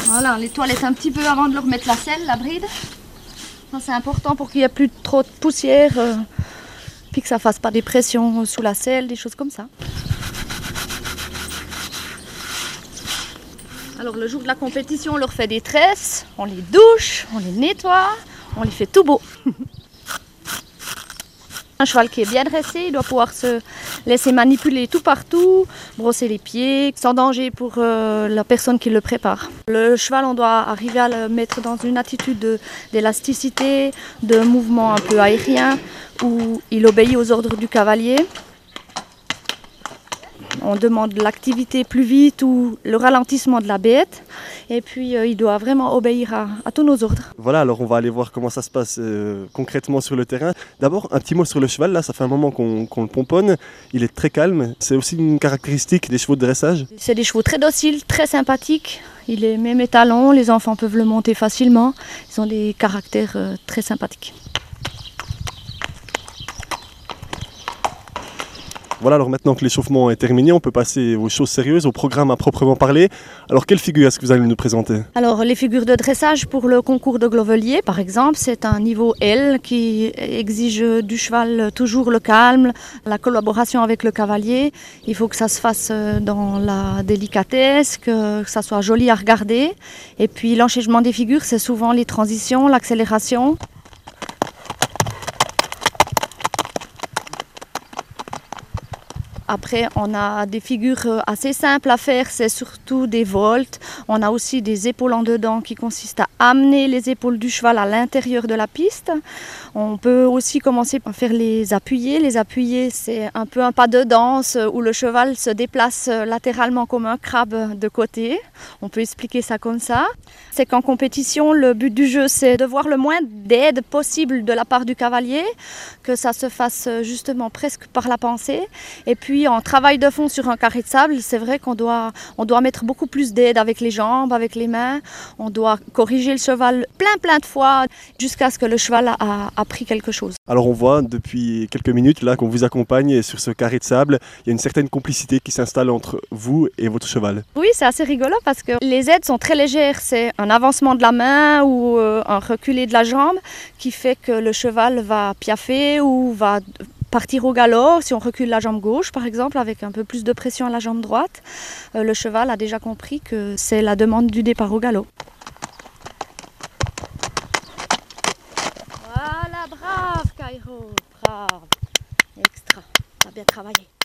Voilà, les toilettes un petit peu avant de leur mettre la selle, la bride. Ça, c'est important pour qu'il n'y ait plus trop de poussière, puis que ça ne fasse pas des pressions sous la selle, des choses comme ça. Alors le jour de la compétition, on leur fait des tresses, on les douche, on les nettoie, on les fait tout beau. Un cheval qui est bien dressé, il doit pouvoir se laisser manipuler tout partout, brosser les pieds, sans danger pour la personne qui le prépare. Le cheval, on doit arriver à le mettre dans une attitude d'élasticité, de mouvement un peu aérien, où il obéit aux ordres du cavalier. On demande l'activité plus vite ou le ralentissement de la bête. Et puis, il doit vraiment obéir à tous nos ordres. Voilà, alors on va aller voir comment ça se passe concrètement sur le terrain. D'abord, un petit mot sur le cheval. Là, ça fait un moment qu'on le pomponne. Il est très calme. C'est aussi une caractéristique des chevaux de dressage. C'est des chevaux très dociles, très sympathiques. Il est même étalon. Les enfants peuvent le monter facilement. Ils ont des caractères très sympathiques. Voilà, alors maintenant que l'échauffement est terminé, on peut passer aux choses sérieuses, au programme à proprement parler. Alors, quelle figure est-ce que vous allez nous présenter? Alors, les figures de dressage pour le concours de Glovelier, par exemple, c'est un niveau L qui exige du cheval toujours le calme, la collaboration avec le cavalier. Il faut que ça se fasse dans la délicatesse, que ça soit joli à regarder. Et puis, l'enchaînement des figures, c'est souvent les transitions, l'accélération. Après, on a des figures assez simples à faire, c'est surtout des voltes. On a aussi des épaules en dedans qui consistent à amener les épaules du cheval à l'intérieur de la piste. On peut aussi commencer par faire les appuyés. Les appuyés, c'est un peu un pas de danse où le cheval se déplace latéralement comme un crabe de côté. On peut expliquer ça comme ça. C'est qu'en compétition, le but du jeu, c'est de voir le moins d'aide possible de la part du cavalier, que ça se fasse justement presque par la pensée. Et puis, en travail de fond sur un carré de sable, c'est vrai qu'on doit mettre beaucoup plus d'aide avec les jambes, avec les mains. On doit corriger le cheval plein de fois jusqu'à ce que le cheval a appris quelque chose. Alors on voit depuis quelques minutes là qu'on vous accompagne sur ce carré de sable, il y a une certaine complicité qui s'installe entre vous et votre cheval. Oui, c'est assez rigolo parce que les aides sont très légères. C'est un avancement de la main ou un reculé de la jambe qui fait que le cheval va piaffer ou va partir au galop. Si on recule la jambe gauche, par exemple, avec un peu plus de pression à la jambe droite, le cheval a déjà compris que c'est la demande du départ au galop. Voilà, brave Cairo, brave. Extra, t'as bien travaillé.